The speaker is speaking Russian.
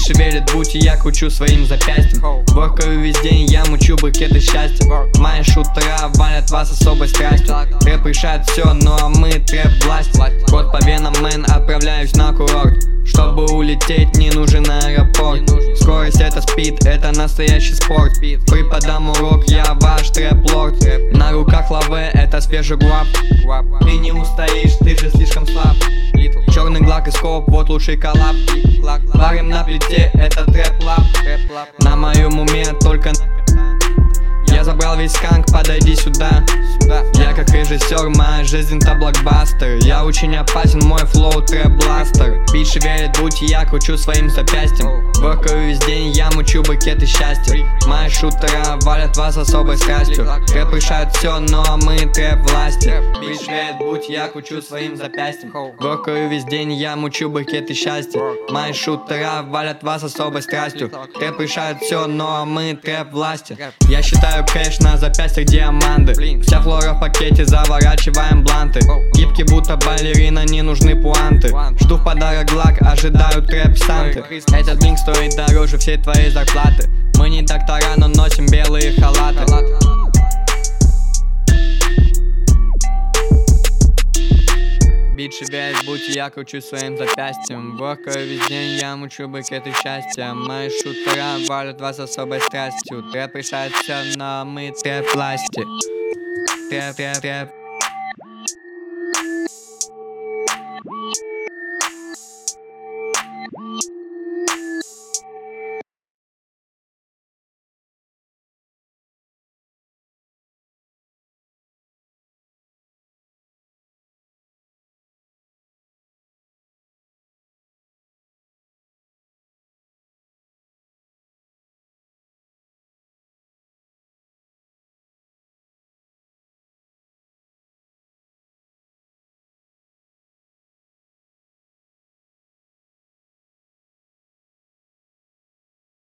шевелит бути, я кручу своим запястьем. Воркаю весь день, я мучу брикеты счастья. Мои шутера валят вас особой страстью. Трэп решает все, ну а мы трэп власть. Код по венам, мэн, отправляюсь на курорт. Чтобы улететь, не нужен аэропорт. Скорость это спид, это настоящий спорт. Преподам урок, я ваш трэп-лорд. На руках лаве, это свежий гуап. Ты не устоишь, ты же слишком слаб. Черный глак и скоп, вот лучший коллаб. Варим на плите, это трэп-лаб. На моем уме только я забрал весь сканк, подойди сюда. Я как режиссер, моя жизнь это блокбастер. Я очень опасен, мой флоу трэп-бластер. Бит шевелит бути, я кручу своим запястьем. Воркаю весь день, я мучу брикеты счастья. Мои шутера валят вас особой страстью. Трэп решает все, ну а мы трэп власти. Бит шевелит бути, я кручу своим запястьем. Воркаю весь день, я мучу брикеты счастья. Мои шутера валят вас особой страстью. Трэп решает все, ну а мы трэп власти. Я считаю кэш на запястьях диаманты. Вся флора в пакете, заворачиваем бланты. Гибкий будто балерина, не нужны пуанты. Жду в подарок глак, ожидаю трэп санты. Этот блинк стоит дороже всей твоей зарплаты. Мы не доктора, но носим белые халаты. Бит шевелит бути, я кручу своим запястьем. Воркаю весь день, я мучу брикеты счастья. Мои шутера валят вас особой страстью. Трэп решает все, но мы трэп власти. Трэп, трэп, трэп.